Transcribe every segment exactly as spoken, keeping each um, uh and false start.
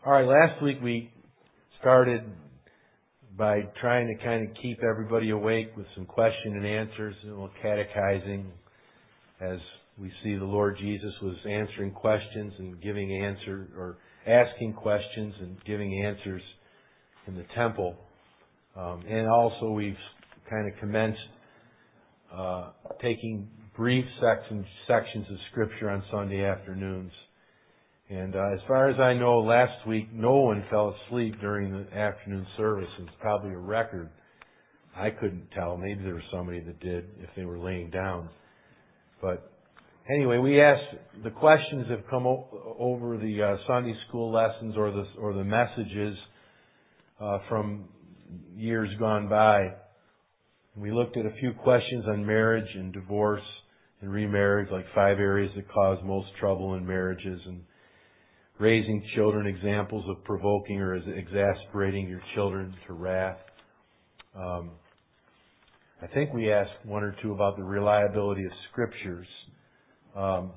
All right, last week we started by trying to kind of keep everybody awake with some question and answers, and a little catechizing, as we see the Lord Jesus was answering questions and giving answers, or asking questions and giving answers in the temple. Um, and also we've kind of commenced uh, taking brief sections, sections of Scripture on Sunday afternoons. And uh, as far as I know, last week no one fell asleep during the afternoon service. It's probably a record. I couldn't tell. Maybe there was somebody that did if they were laying down. But anyway, we asked, the questions have come o- over the uh, Sunday school lessons or the or the messages uh, from years gone by. We looked at a few questions on marriage and divorce and remarriage, like five areas that cause most trouble in marriages, and raising children, examples of provoking or exasperating your children to wrath. Um, I think we asked one or two about the reliability of Scriptures. Um,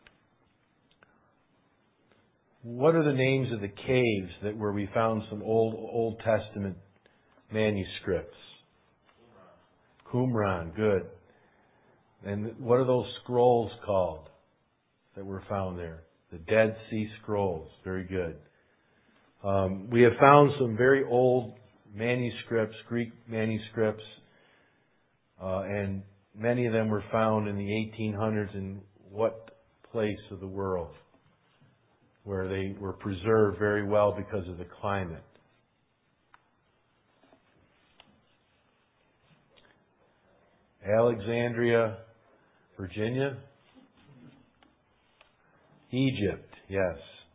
what are the names of the caves that where we found some old Old Testament manuscripts? Qumran, good. And what are those scrolls called that were found there? The Dead Sea Scrolls. Very good. Um, we have found some very old manuscripts, Greek manuscripts, uh, and many of them were found in the eighteen hundreds in what place of the world? Where they were preserved very well because of the climate. Alexandria, Virginia. Egypt, yes.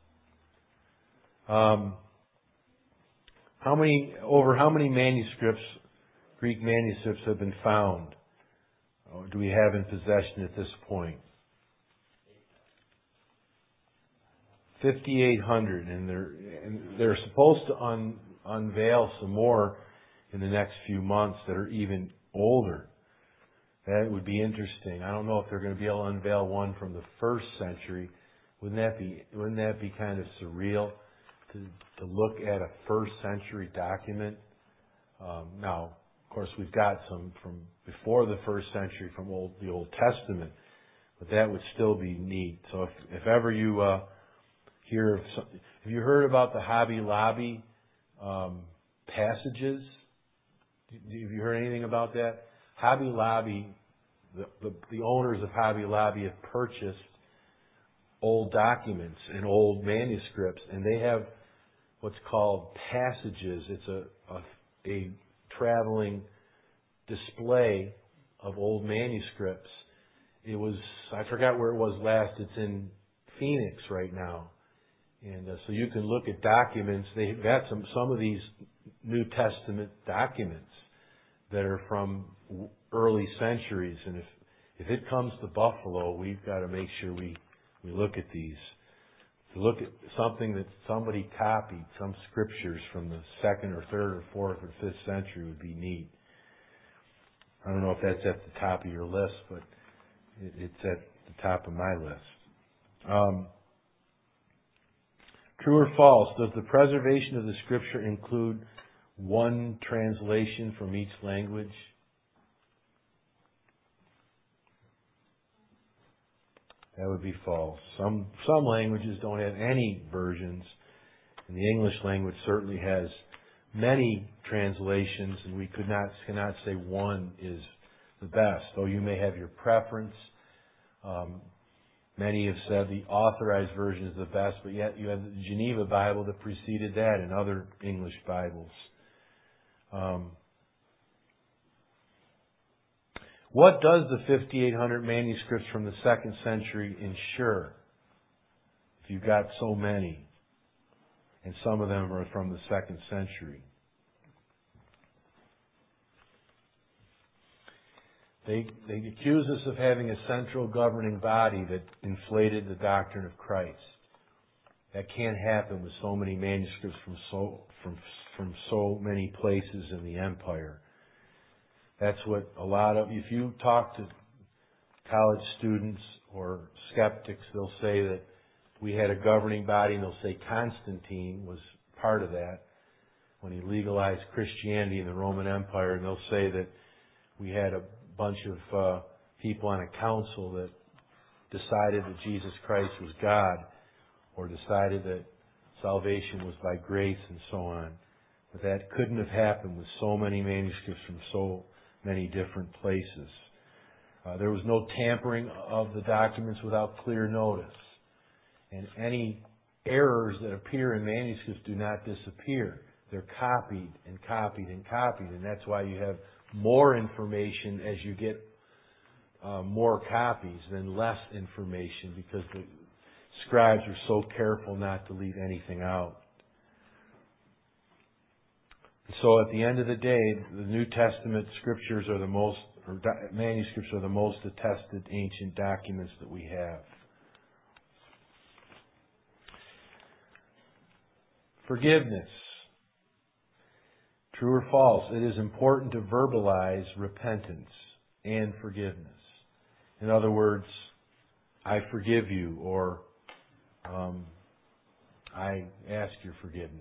Um, how many, over how many manuscripts, Greek manuscripts, have been found? Or do we have in possession at this point? fifty-eight hundred, and they're and they're supposed to un, unveil some more in the next few months that are even older. That would be interesting. I don't know if they're going to be able to unveil one from the first century. Wouldn't that be wouldn't that be kind of surreal to to look at a first century document? Um, now, of course, we've got some from before the first century from old, the Old Testament, but that would still be neat. So if if ever you uh, hear of some, have you heard about the Hobby Lobby um, passages? Have you heard anything about that? Hobby Lobby, the, the the owners of Hobby Lobby have purchased old documents and old manuscripts, and they have what's called passages. It's a, a, a traveling display of old manuscripts. It was, I forgot where it was last. It's in Phoenix right now. And uh, so you can look at documents. They've got some, some of these New Testament documents that are from early centuries. And if, if it comes to Buffalo, we've got to make sure we We look at these. To look at something that somebody copied, some scriptures from the second or third or fourth or fifth century would be neat. I don't know if that's at the top of your list, but it's at the top of my list. Um, true or false? Does the preservation of the Scripture include one translation from each language? That would be false. Some some languages don't have any versions, and the English language certainly has many translations, and we could not cannot say one is the best. Though you may have your preference. Um, many have said the authorized version is the best, but yet you have the Geneva Bible that preceded that, and other English Bibles. Um, What does the fifty-eight hundred manuscripts from the second century ensure? If you've got so many, and some of them are from the second century. They, they accuse us of having a central governing body that inflated the doctrine of Christ. That can't happen with so many manuscripts from so, from, from so many places in the empire. That's what a lot of, if you talk to college students or skeptics, they'll say that we had a governing body, and they'll say Constantine was part of that, when he legalized Christianity in the Roman Empire, and they'll say that we had a bunch of uh, people on a council that decided that Jesus Christ was God, or decided that salvation was by grace and so on. But that couldn't have happened with so many manuscripts from so many different places. Uh, there was no tampering of the documents without clear notice. And any errors that appear in manuscripts do not disappear. They're copied and copied and copied. And that's why you have more information as you get uh, more copies than less information, because the scribes are so careful not to leave anything out. So at the end of the day, the New Testament scriptures are the most, or manuscripts are the most attested ancient documents that we have. Forgiveness. True or false? It is important to verbalize repentance and forgiveness. In other words, I forgive you, or um, I ask your forgiveness.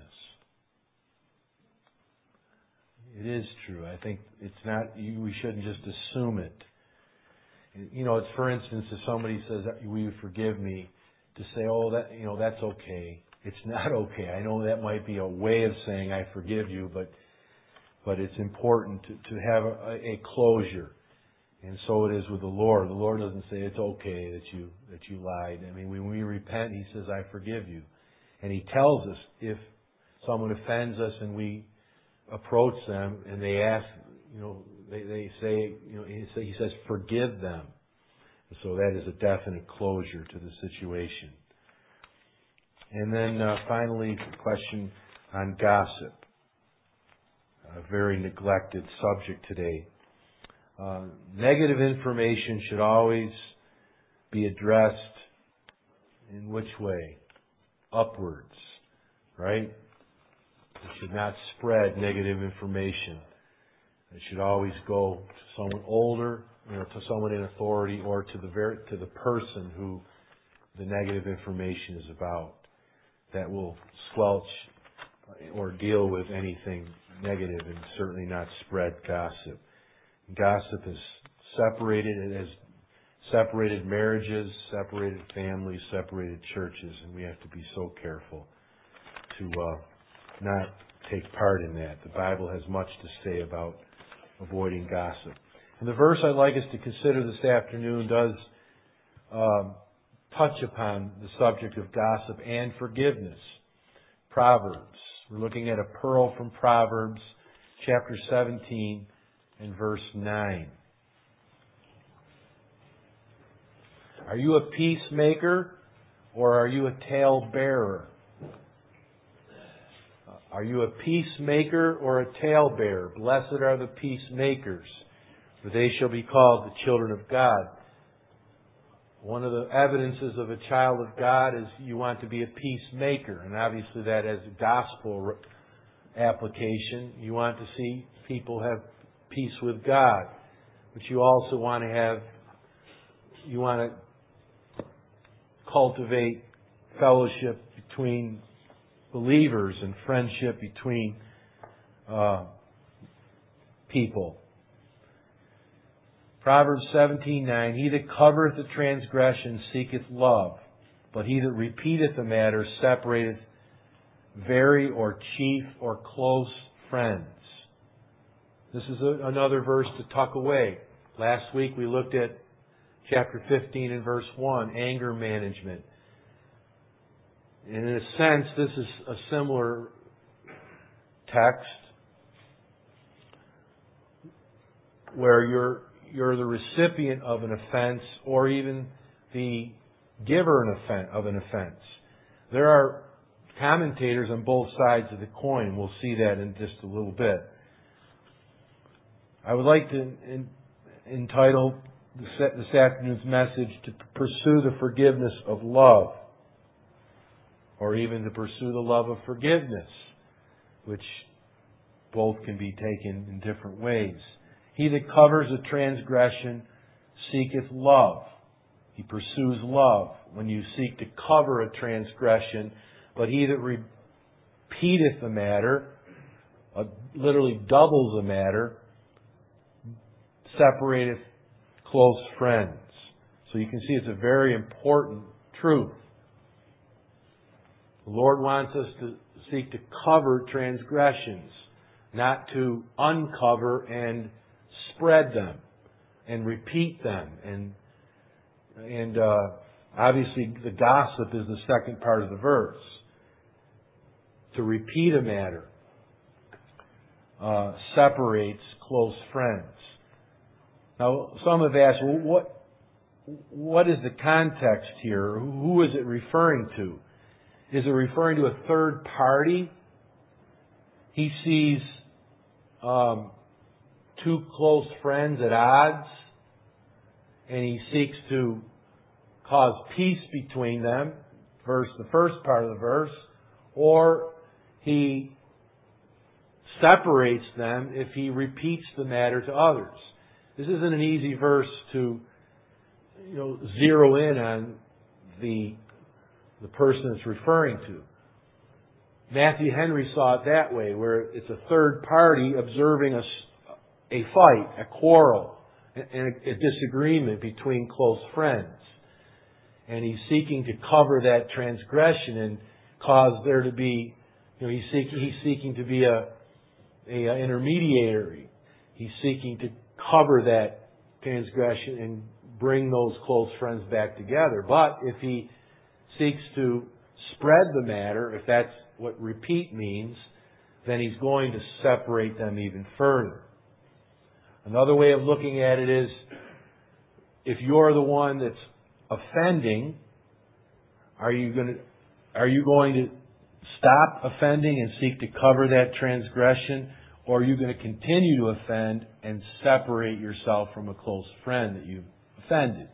It is true. I think it's not, we shouldn't just assume it. You know, it's, for instance, if somebody says, will you forgive me, to say, oh, that, you know, that's okay. It's not okay. I know that might be a way of saying I forgive you, but but it's important to, to have a, a closure. And so it is with the Lord. The Lord doesn't say it's okay that you that you lied. I mean, when we repent, He says, I forgive you. And He tells us if someone offends us and we approach them and they ask, you know, they, they say, you know, he, say, he says, forgive them. And so that is a definite closure to the situation. And then uh, finally, the question on gossip. A very neglected subject today. Uh, negative information should always be addressed in which way? Upwards, right? It should not spread negative information. It should always go to someone older, you know, to someone in authority, or to the very, to the person who the negative information is about. That will squelch or deal with anything negative, and certainly not spread gossip. Gossip has separated, it has separated marriages, separated families, separated churches, and we have to be so careful to uh, not take part in that. The Bible has much to say about avoiding gossip. And the verse I'd like us to consider this afternoon does um, touch upon the subject of gossip and forgiveness. Proverbs. We're looking at a pearl from Proverbs, chapter seventeen and verse nine. Are you a peacemaker, or are you a talebearer? Are you a peacemaker or a talebearer? Blessed are the peacemakers, for they shall be called the children of God. One of the evidences of a child of God is you want to be a peacemaker. And obviously that has a gospel application. You want to see people have peace with God. But you also want to have, you want to cultivate fellowship between believers and friendship between uh, people. Proverbs seventeen nine, he that covereth the transgression seeketh love, but he that repeateth the matter separateth very or chief or close friends. This is a, another verse to tuck away. Last week we looked at chapter fifteen and verse one, anger management. And in a sense, this is a similar text where you're you're the recipient of an offense, or even the giver of an offense. There are commentators on both sides of the coin, and we'll see that in just a little bit. I would like to in, entitle this afternoon's message to pursue the forgiveness of love, or even to pursue the love of forgiveness, which both can be taken in different ways. He that covers a transgression seeketh love. He pursues love when you seek to cover a transgression. But he that repeateth the matter, uh, literally doubles the matter, separateth close friends. So you can see it's a very important truth. The Lord wants us to seek to cover transgressions, not to uncover and spread them and repeat them. And and uh, obviously the gossip is the second part of the verse. To repeat a matter uh, separates close friends. Now, some have asked, well, what what is the context here? Who is it referring to? Is it referring to a third party? He sees um, two close friends at odds, and he seeks to cause peace between them, verse the first part of the verse, or he separates them if he repeats the matter to others. This isn't an easy verse to, you know, zero in on the the person it's referring to. Matthew Henry saw it that way, where it's a third party observing a, a fight, a quarrel, and a, a disagreement between close friends. And he's seeking to cover that transgression and cause there to be, you know, he's seeking, he's seeking to be a, a, a intermediary. He's seeking to cover that transgression and bring those close friends back together. But if he seeks to spread the matter, if that's what repeat means, then he's going to separate them even further. Another way of looking at it is, if you're the one that's offending, are you going to are you going to stop offending and seek to cover that transgression, or are you going to continue to offend and separate yourself from a close friend that you've offended?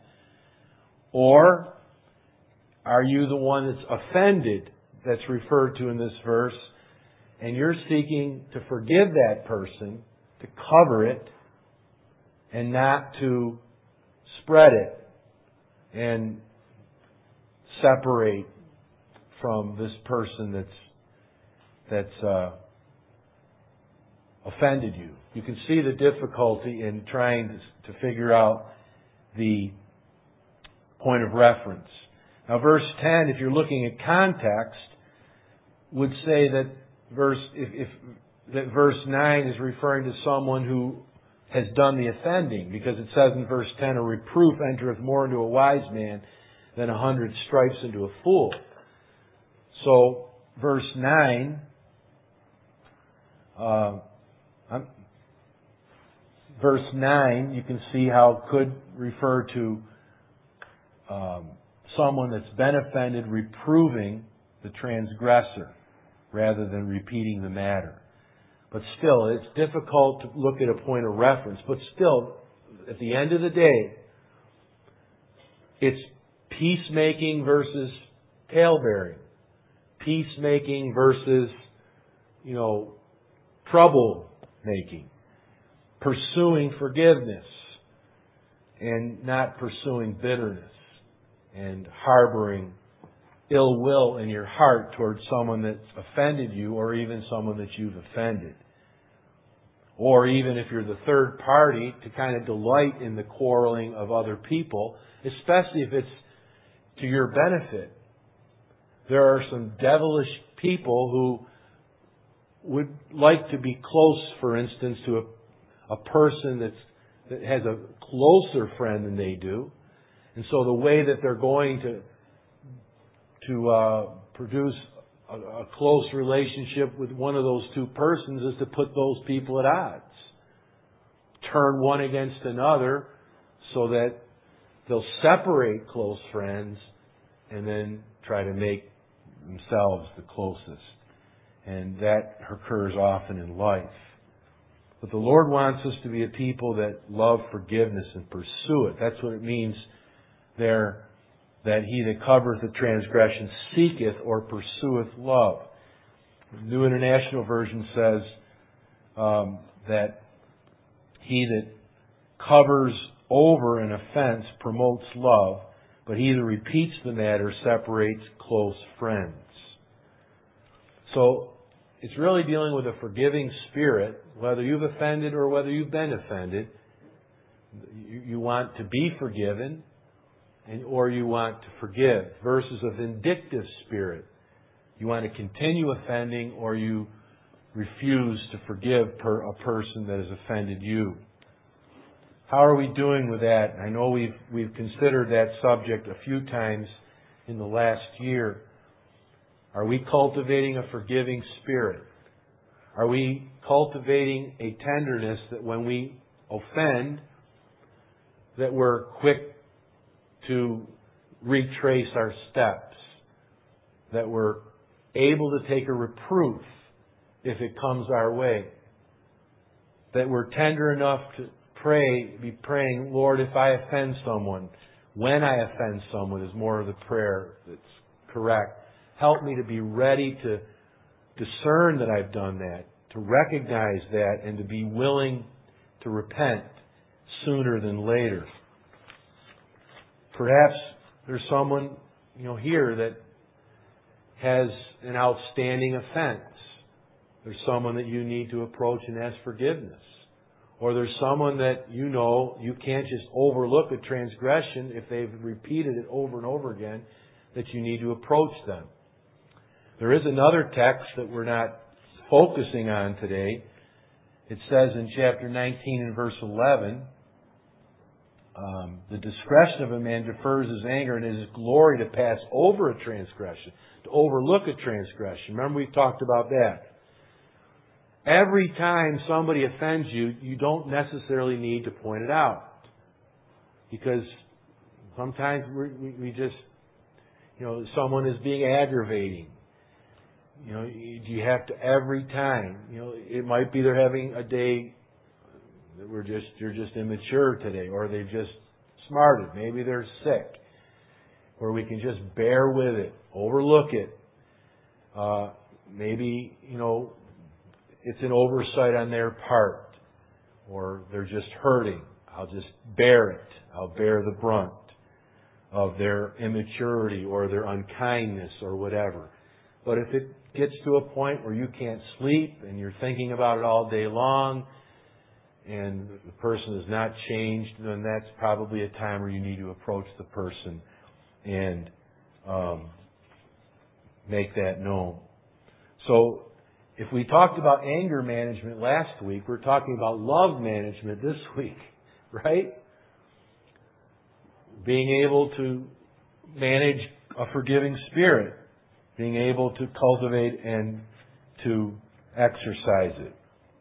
Or are you the one that's offended, that's referred to in this verse, and you're seeking to forgive that person, to cover it, and not to spread it and separate from this person that's that's uh, offended you? You can see the difficulty in trying to, to figure out the point of reference. Now, verse ten, if you're looking at context, would say that verse if, if that verse nine is referring to someone who has done the offending, because it says in verse ten, a reproof entereth more into a wise man than a hundred stripes into a fool. So, verse nine, uh, verse nine, you can see how it could refer to um, someone that's been offended reproving the transgressor rather than repeating the matter. But still, it's difficult to look at a point of reference. But still, at the end of the day, it's peacemaking versus talebearing. Peacemaking versus, you know, trouble-making. Pursuing forgiveness and not pursuing bitterness and harboring ill will in your heart towards someone that's offended you, or even someone that you've offended. Or even if you're the third party, to kind of delight in the quarreling of other people, especially if it's to your benefit. There are some devilish people who would like to be close, for instance, to a, a person that's, that has a closer friend than they do. And so the way that they're going to to uh, produce a, a close relationship with one of those two persons is to put those people at odds. Turn one against another so that they'll separate close friends and then try to make themselves the closest. And that occurs often in life. But the Lord wants us to be a people that love forgiveness and pursue it. That's what it means there, that he that covereth the transgression seeketh or pursueth love. The New International Version says um, that he that covers over an offense promotes love, but he that repeats the matter separates close friends. So, it's really dealing with a forgiving spirit, whether you've offended or whether you've been offended. You, you want to be forgiven, and, or you want to forgive, versus a vindictive spirit. You want to continue offending, or you refuse to forgive per a person that has offended you. How are we doing with that? I know we've we've considered that subject a few times in the last year. Are we cultivating a forgiving spirit? Are we cultivating a tenderness that when we offend, that we're quick to retrace our steps, that we're able to take a reproof if it comes our way, that we're tender enough to pray, be praying, Lord, if I offend someone, when I offend someone is more of the prayer that's correct. Help me to be ready to discern that I've done that, to recognize that, and to be willing to repent sooner than later. Perhaps there's someone, you know, here that has an outstanding offense. There's someone that you need to approach and ask forgiveness. Or there's someone that you know you can't just overlook a transgression if they've repeated it over and over again, that you need to approach them. There is another text that we're not focusing on today. It says in chapter nineteen and verse eleven, um, the discretion of a man defers his anger, and it is glory to pass over a transgression, to overlook a transgression. Remember, we talked about that. Every time somebody offends you, you don't necessarily need to point it out. Because sometimes we, we just, you know, someone is being aggravating. You know, you have to every time. You know, it might be they're having a day that we're just you're just immature today, or they've just smarted. Maybe they're sick, where we can just bear with it, overlook it. Uh, maybe you know it's an oversight on their part, or they're just hurting. I'll just bear it. I'll bear the brunt of their immaturity or their unkindness or whatever. But if it gets to a point where you can't sleep and you're thinking about it all day long and the person is not changed, then that's probably a time where you need to approach the person and um, make that known. So if we talked about anger management last week, we're talking about love management this week, right? Being able to manage a forgiving spirit. Being able to cultivate and to exercise it.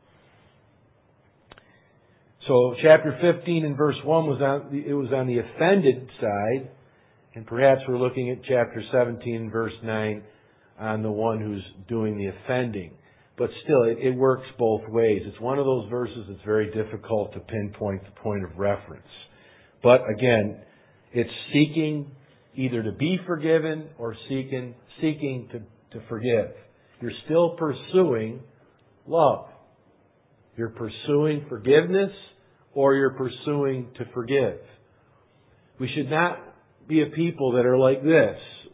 So chapter fifteen and verse one was on it was on the offended side, and perhaps we're looking at chapter seventeen and verse nine on the one who's doing the offending. But still, it, it works both ways. It's one of those verses that's very difficult to pinpoint the point of reference. But again, it's seeking either to be forgiven or seeking seeking to, to forgive. You're still pursuing love. You're pursuing forgiveness, or you're pursuing to forgive. We should not be a people that are like this.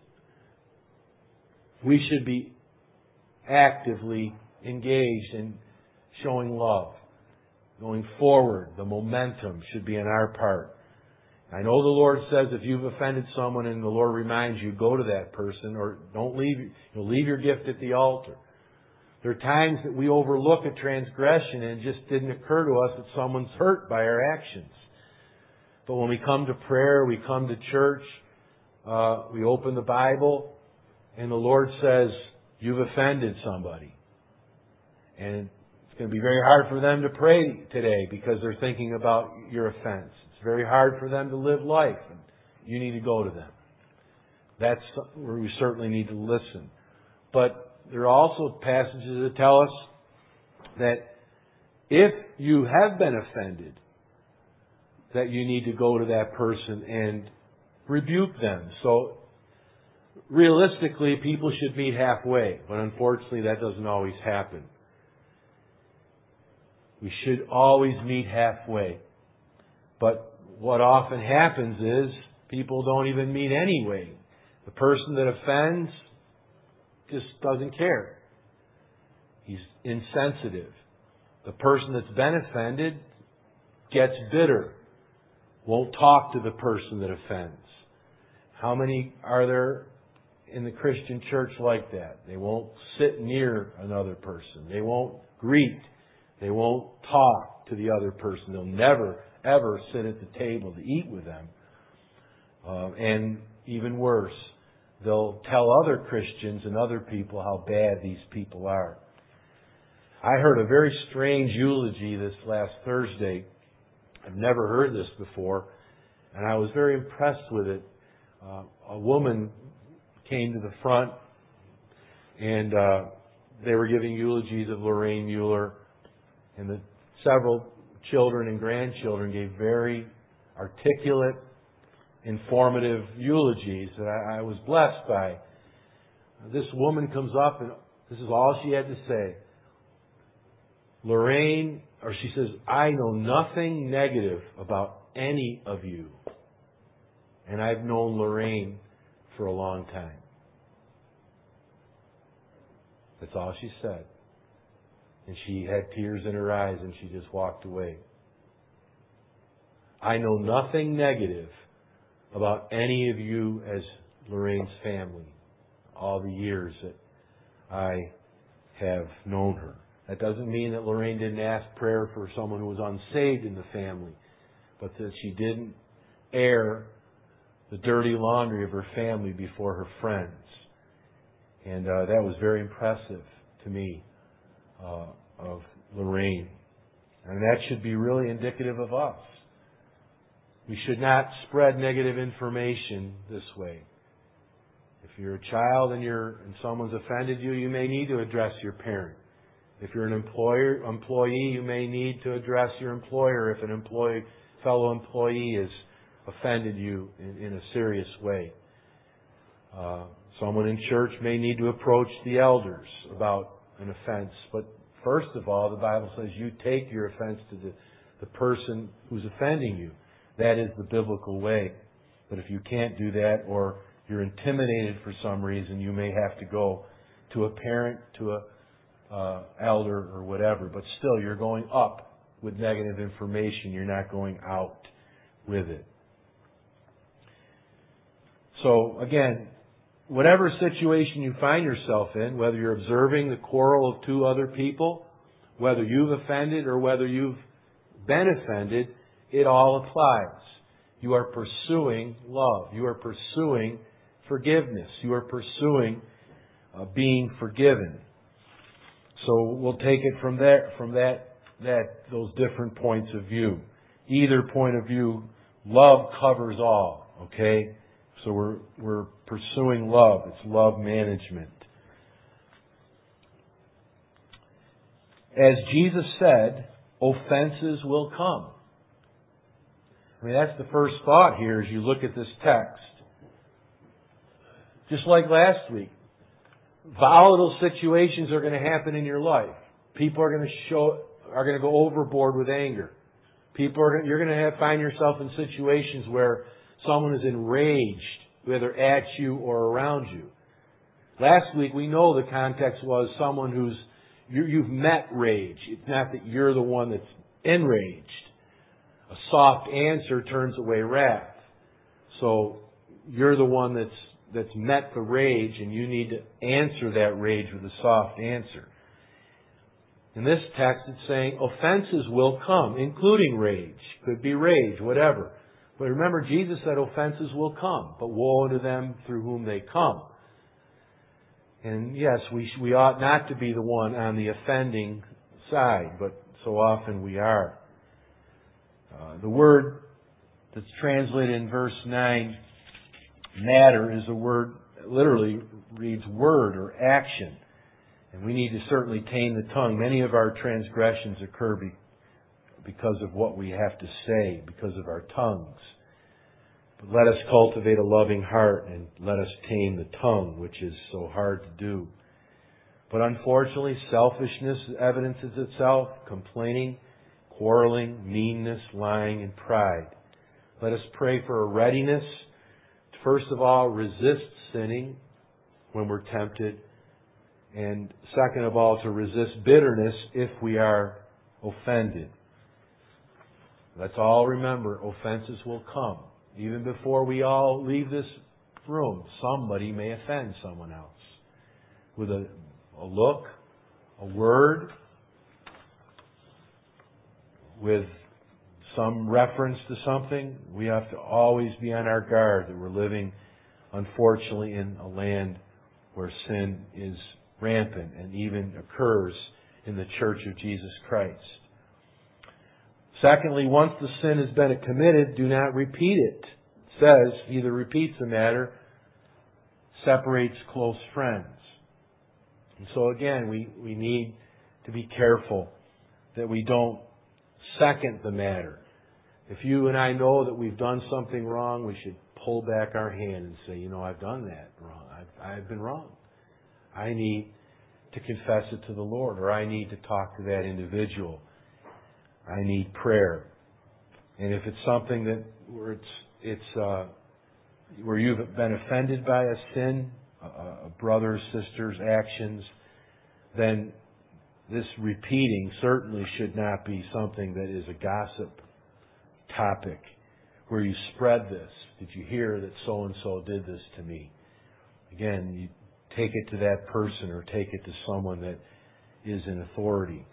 We should be actively engaged in showing love. Going forward, the momentum should be on our part. I know the Lord says if you've offended someone and the Lord reminds you, go to that person, or don't leave, you know, leave your gift at the altar. There are times that we overlook a transgression and it just didn't occur to us that someone's hurt by our actions. But when we come to prayer, we come to church, uh, we open the Bible, and the Lord says, you've offended somebody. And it's going to be very hard for them to pray today because they're thinking about your offense. It's very hard for them to live life, and you need to go to them. That's where we certainly need to listen. But there are also passages that tell us that if you have been offended, that you need to go to that person and rebuke them. So realistically, people should meet halfway, but unfortunately that doesn't always happen. We should always meet halfway. But what often happens is people don't even mean anyway. The person that offends just doesn't care. He's insensitive. The person that's been offended gets bitter, won't talk to the person that offends. How many are there in the Christian church like that? They won't sit near another person. They won't greet. They won't talk to the other person. They'll never, ever sit at the table to eat with them. Uh, and even worse, they'll tell other Christians and other people how bad these people are. I heard a very strange eulogy this last Thursday. I've never heard this before, and I was very impressed with it. Uh, a woman came to the front, and uh, they were giving eulogies of Lorraine Mueller, and the several children and grandchildren gave very articulate, informative eulogies that I, I was blessed by. This woman comes up, and this is all she had to say. Lorraine, or she says, I know nothing negative about any of you. And I've known Lorraine for a long time. That's all she said. And she had tears in her eyes and she just walked away. I know nothing negative about any of you as Lorraine's family, all the years that I have known her. That doesn't mean that Lorraine didn't ask prayer for someone who was unsaved in the family, but that she didn't air the dirty laundry of her family before her friends. And uh, that was very impressive to me uh, of Lorraine. And that should be really indicative of us. We should not spread negative information this way. If you're a child and you're and someone's offended you, you may need to address your parent. If you're an employer employee, you may need to address your employer if an employee fellow employee has offended you in, in a serious way. Uh, someone in church may need to approach the elders about an offense. But first of all, the Bible says you take your offense to the, the person who's offending you. That is the biblical way. But if you can't do that, or you're intimidated for some reason, you may have to go to a parent, to a uh, elder, or whatever. But still, you're going up with negative information. You're not going out with it. So, again, whatever situation you find yourself in, whether you're observing the quarrel of two other people, whether you've offended or whether you've been offended, it all applies. You are pursuing love. You are pursuing forgiveness. You are pursuing uh, being forgiven. So we'll take it from there, from that, that those different points of view. Either point of view, love covers all. Okay, so we're we're pursuing love. It's love management. As Jesus said, offenses will come. I mean, that's the first thought here as you look at this text. Just like last week, volatile situations are going to happen in your life. People are going to show, are going to go overboard with anger. People are going, you're going to have, find yourself in situations where someone is enraged, whether at you or around you. Last week, we know the context was someone who's, you, you've met rage. It's not that you're the one that's enraged. A soft answer turns away wrath. So you're the one that's that's met the rage, and you need to answer that rage with a soft answer. In this text, it's saying offenses will come, including rage. Could be rage, whatever. But remember, Jesus said offenses will come, but woe unto them through whom they come. And yes, we we ought not to be the one on the offending side, but so often we are. Uh, the word that's translated in verse nine, matter, is a word, literally reads word or action. And we need to certainly tame the tongue. Many of our transgressions occur be, because of what we have to say, because of our tongues. But let us cultivate a loving heart and let us tame the tongue, which is so hard to do. But unfortunately, selfishness evidences itself, complaining, quarreling, meanness, lying, and pride. Let us pray for a readiness first of all, resist sinning when we're tempted. And second of all, to resist bitterness if we are offended. Let's all remember, offenses will come. Even before we all leave this room, somebody may offend someone else. With a, a look, a word, with some reference to something. We have to always be on our guard that we're living, unfortunately, in a land where sin is rampant and even occurs in the Church of Jesus Christ. Secondly, once the sin has been committed, do not repeat it. It says, either repeats the matter, separates close friends. And so again, we, we need to be careful that we don't second the matter. If you and I know that we've done something wrong, we should pull back our hand and say, you know, I've done that wrong. I've, I've been wrong. I need to confess it to the Lord, or I need to talk to that individual. I need prayer. And if it's something that where it's it's uh, where you've been offended by a sin, a, a brother or sister's actions, then this repeating certainly should not be something that is a gossip topic where you spread this. Did you hear that so-and-so did this to me? Again, you take it to that person or take it to someone that is in authority.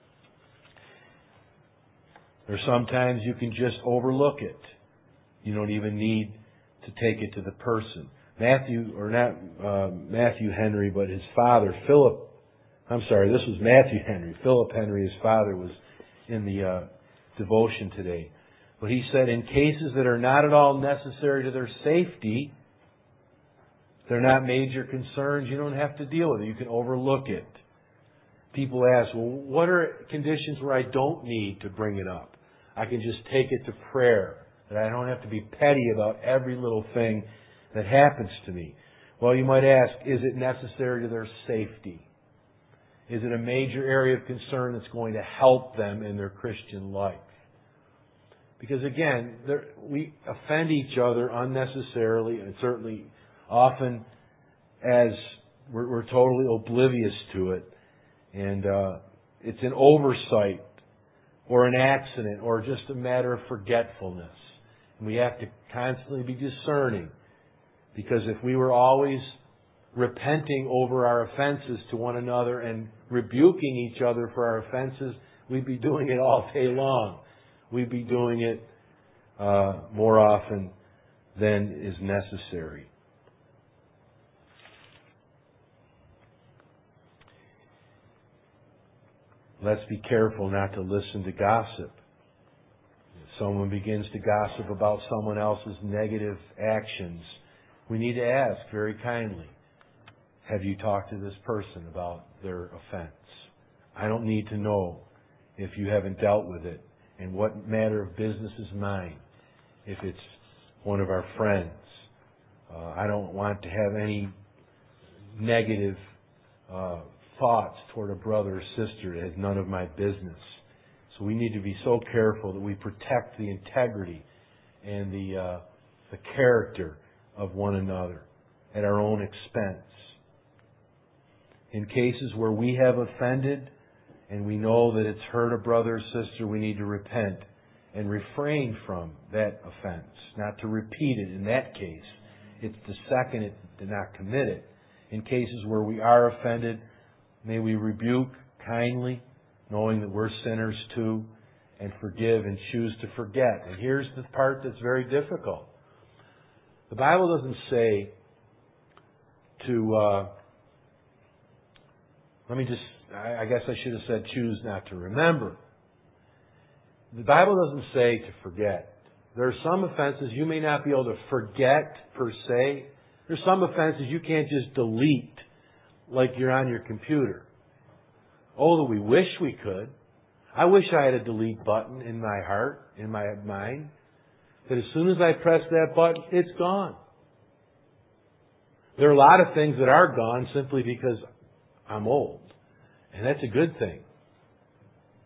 Or sometimes you can just overlook it. You don't even need to take it to the person. Matthew, or not uh, Matthew Henry, but his father, Philip, I'm sorry, this was Matthew Henry. Philip Henry, his father, was in the uh, devotion today. But he said, in cases that are not at all necessary to their safety, they're not major concerns, you don't have to deal with it. You can overlook it. People ask, well, what are conditions where I don't need to bring it up? I can just take it to prayer. That I don't have to be petty about every little thing that happens to me. Well, you might ask, is it necessary to their safety? Is it a major area of concern that's going to help them in their Christian life? Because again, we offend each other unnecessarily, and certainly often as we're, we're totally oblivious to it. And uh, it's an oversight or an accident or just a matter of forgetfulness. And we have to constantly be discerning, because if we were always repenting over our offenses to one another and rebuking each other for our offenses, we'd be doing it all day long. We'd be doing it uh, more often than is necessary. Let's be careful not to listen to gossip. If someone begins to gossip about someone else's negative actions, we need to ask very kindly, have you talked to this person about their offense? I don't need to know if you haven't dealt with it and what matter of business is mine. If it's one of our friends, uh, I don't want to have any negative uh, thoughts toward a brother or sister that has none of my business. So we need to be so careful that we protect the integrity and the uh, the character of one another at our own expense. In cases where we have offended and we know that it's hurt a brother or sister, we need to repent and refrain from that offense, not to repeat it in that case. It's to second it, to not commit it. In cases where we are offended, may we rebuke kindly, knowing that we're sinners too, and forgive and choose to forget. And here's the part that's very difficult. The Bible doesn't say to, uh, let me just, I guess I should have said choose not to remember. The Bible doesn't say to forget. There are some offenses you may not be able to forget per se. There's some offenses you can't just delete like you're on your computer. Oh, that we wish we could. I wish I had a delete button in my heart, in my mind, that as soon as I press that button, it's gone. There are a lot of things that are gone simply because I'm old. And that's a good thing.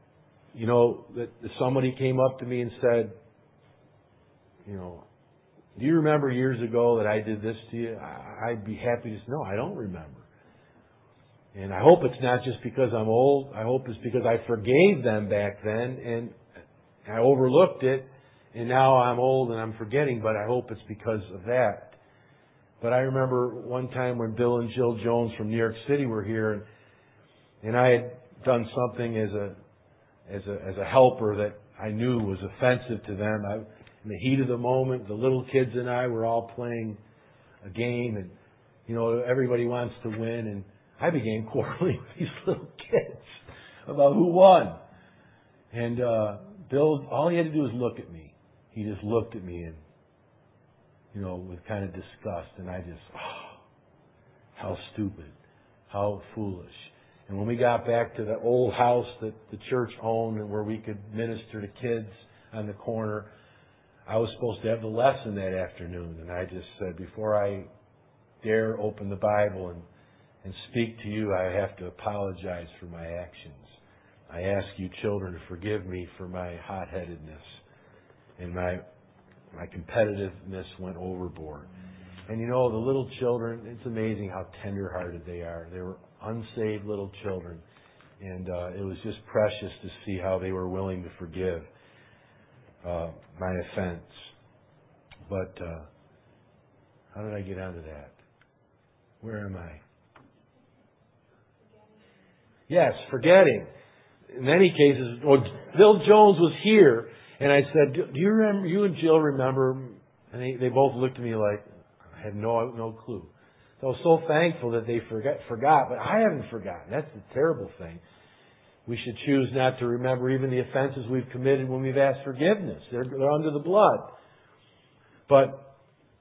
You know, that somebody came up to me and said, you know, Do you remember years ago that I did this to you? I'd be happy to say, no, I don't remember. And I hope it's not just because I'm old. I hope it's because I forgave them back then and I overlooked it, and now I'm old and I'm forgetting, but I hope it's because of that. But I remember one time when Bill and Jill Jones from New York City were here, and, and I had done something as a as a as a helper that I knew was offensive to them. I, in the heat of the moment, the little kids and I were all playing a game, and you know everybody wants to win, and I began quarreling with these little kids about who won. And uh, Bill, all he had to do was look at me. He just looked at me and, you know, with kind of disgust, and I just, oh, how stupid, how foolish. And when we got back to the old house that the church owned and where we could minister to kids on the corner, I was supposed to have the lesson that afternoon, and I just said, before I dare open the Bible and, and speak to you, I have to apologize for my actions. I ask you children to forgive me for my hot-headedness, and my my competitiveness went overboard. And you know, the little children, it's amazing how tender-hearted they are. They were unsaved little children, and uh, it was just precious to see how they were willing to forgive uh, my offense. But uh, how did I get onto that? Where am I? Yes, forgetting. In many cases, well, Bill Jones was here, and I said, "Do you remember? You and Jill remember?" And they, they both looked at me like I had no no clue. So I was so thankful that they forgot, forgot, but I haven't forgotten. That's the terrible thing. We should choose not to remember even the offenses we've committed when we've asked forgiveness. They're, they're under the blood. But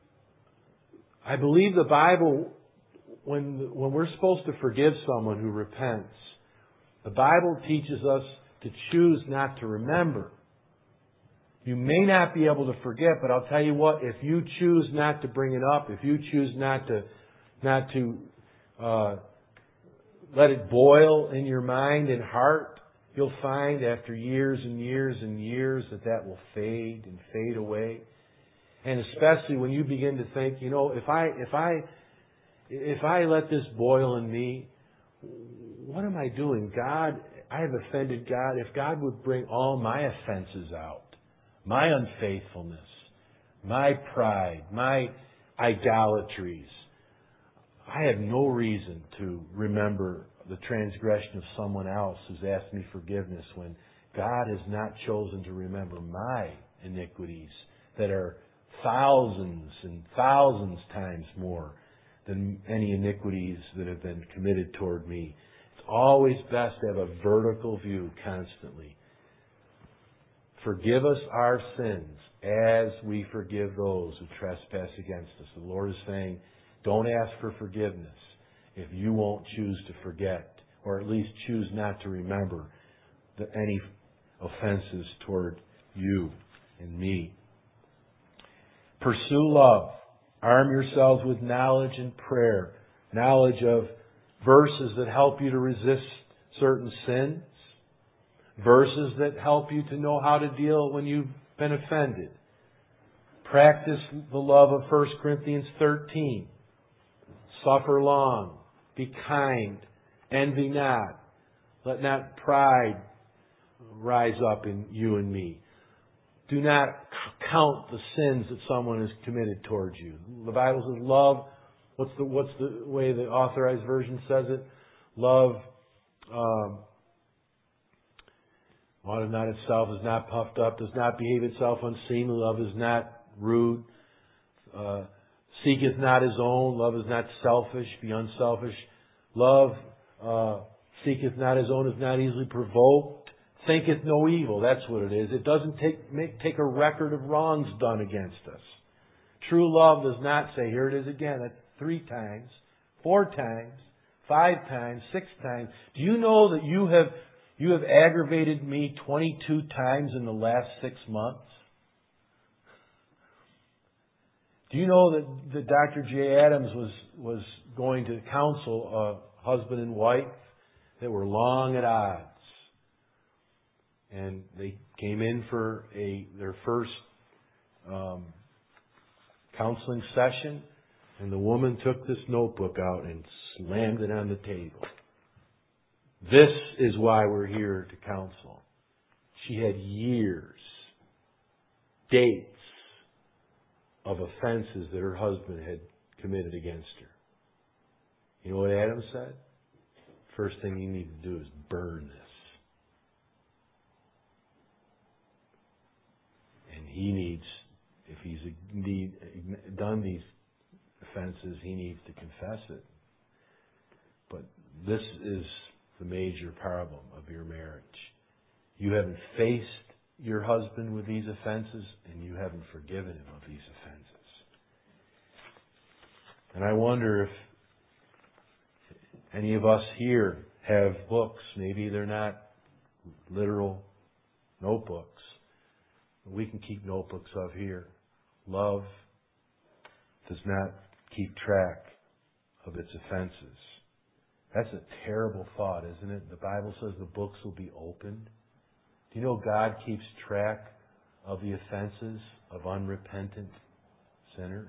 I believe the Bible, when when we're supposed to forgive someone who repents, the Bible teaches us to choose not to remember. You may not be able to forget, but I'll tell you what, if you choose not to bring it up, if you choose not to not to uh, let it boil in your mind and heart, you'll find after years and years and years that that will fade and fade away. And especially when you begin to think, you know, if I if I if I let this boil in me, what am I doing? God, I have offended God. If God would bring all my offenses out, my unfaithfulness, my pride, my idolatries, I have no reason to remember the transgression of someone else who's asked me forgiveness when God has not chosen to remember my iniquities that are thousands and thousands times more than any iniquities that have been committed toward me. It's always best to have a vertical view constantly. Forgive us our sins as we forgive those who trespass against us. The Lord is saying, don't ask for forgiveness if you won't choose to forget, or at least choose not to remember the, any offenses toward you and me. Pursue love. Arm yourselves with knowledge and prayer. Knowledge of verses that help you to resist certain sins. Verses that help you to know how to deal when you've been offended. Practice the love of First Corinthians thirteen. Suffer long. Be kind. Envy not. Let not pride rise up in you and me. Do not count the sins that someone has committed towards you. The Bible says love, what's the what's the way the Authorized Version says it? Love um, wanted not itself, is not puffed up, does not behave itself unseemly, love is not rude, uh, seeketh not his own, love is not selfish, be unselfish. Love uh, seeketh not his own, is not easily provoked, thinketh no evil. That's what it is. It doesn't take make, take a record of wrongs done against us. True love does not say, here it is again, that's three times, four times, five times, six times. Do you know that you have you have aggravated me twenty-two times in the last six months? Do you know that, that Doctor J. Adams was, was going to counsel a husband and wife that were long at odds? And they came in for a their first um, counseling session, and the woman took this notebook out and slammed it on the table. This is why we're here to counsel. She had years, dates of offenses that her husband had committed against her. You know what Adam said? First thing you need to do is burn this. And he needs, if he's indeed done these offenses, he needs to confess it. But this is the major problem of your marriage. You haven't faced your husband with these offenses, and you haven't forgiven him of these offenses. And I wonder if any of us here have books. Maybe they're not literal notebooks. We can keep notebooks of here. Love does not keep track of its offenses. That's a terrible thought, isn't it? The Bible says the books will be opened. Do you know God keeps track of the offenses of unrepentant sinners?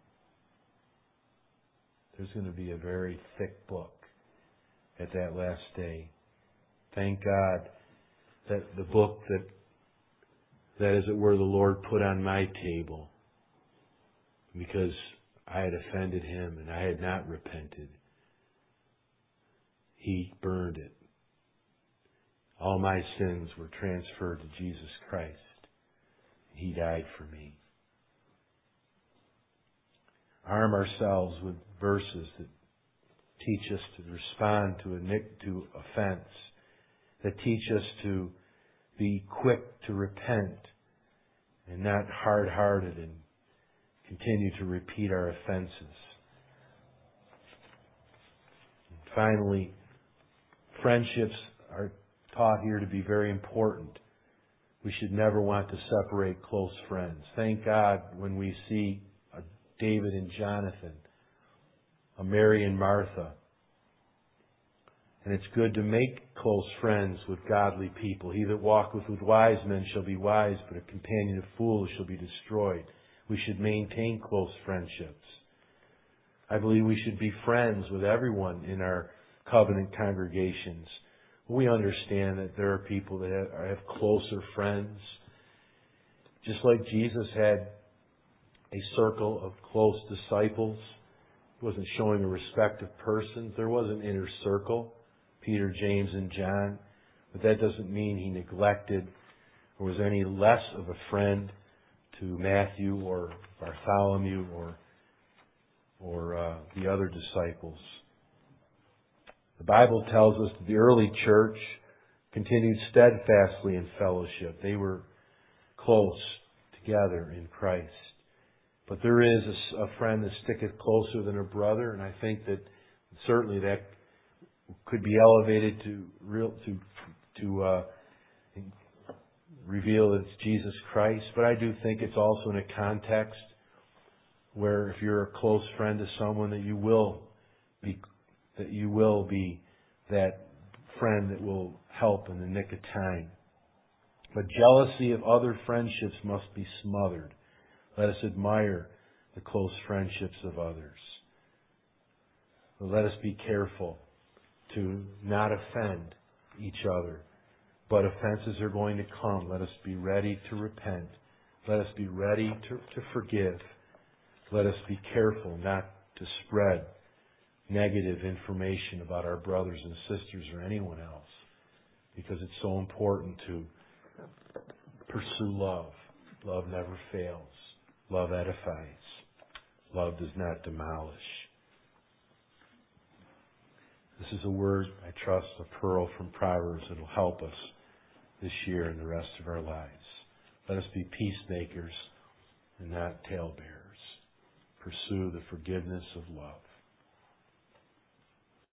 There's going to be a very thick book at that last day. Thank God that the book that, that as it were, the Lord put on my table, because I had offended Him and I had not repented, He burned it. All my sins were transferred to Jesus Christ. He died for me. Arm ourselves with verses that teach us to respond to a to offense, that teach us to be quick to repent and not hard-hearted and continue to repeat our offenses. And finally, friendships are taught here to be very important. We should never want to separate close friends. Thank God when we see a David and Jonathan, a Mary and Martha. And it's good to make close friends with godly people. He that walketh with wise men shall be wise, but a companion of fools shall be destroyed. We should maintain close friendships. I believe we should be friends with everyone in our covenant congregations. We understand that there are people that have, have closer friends. Just like Jesus had a circle of close disciples. He wasn't showing a respect of persons. There was an inner circle, Peter, James, and John. But that doesn't mean he neglected or was any less of a friend to Matthew or Bartholomew or, or uh, the other disciples. The Bible tells us that the early church continued steadfastly in fellowship. They were close together in Christ. But there is a, a friend that sticketh closer than a brother, and I think that certainly that could be elevated to real to to uh, reveal that it's Jesus Christ. But I do think it's also in a context where if you're a close friend to someone, that you will be that you will be that friend that will help in the nick of time. But jealousy of other friendships must be smothered. Let us admire the close friendships of others. But let us be careful to not offend each other. But offenses are going to come. Let us be ready to repent. Let us be ready to, to forgive. Let us be careful not to spread negative information about our brothers and sisters or anyone else, because it's so important to pursue love. Love never fails. Love edifies. Love does not demolish. This is a word, I trust, a pearl from Proverbs that will help us this year and the rest of our lives. Let us be peacemakers and not talebearers. Pursue the forgiveness of love.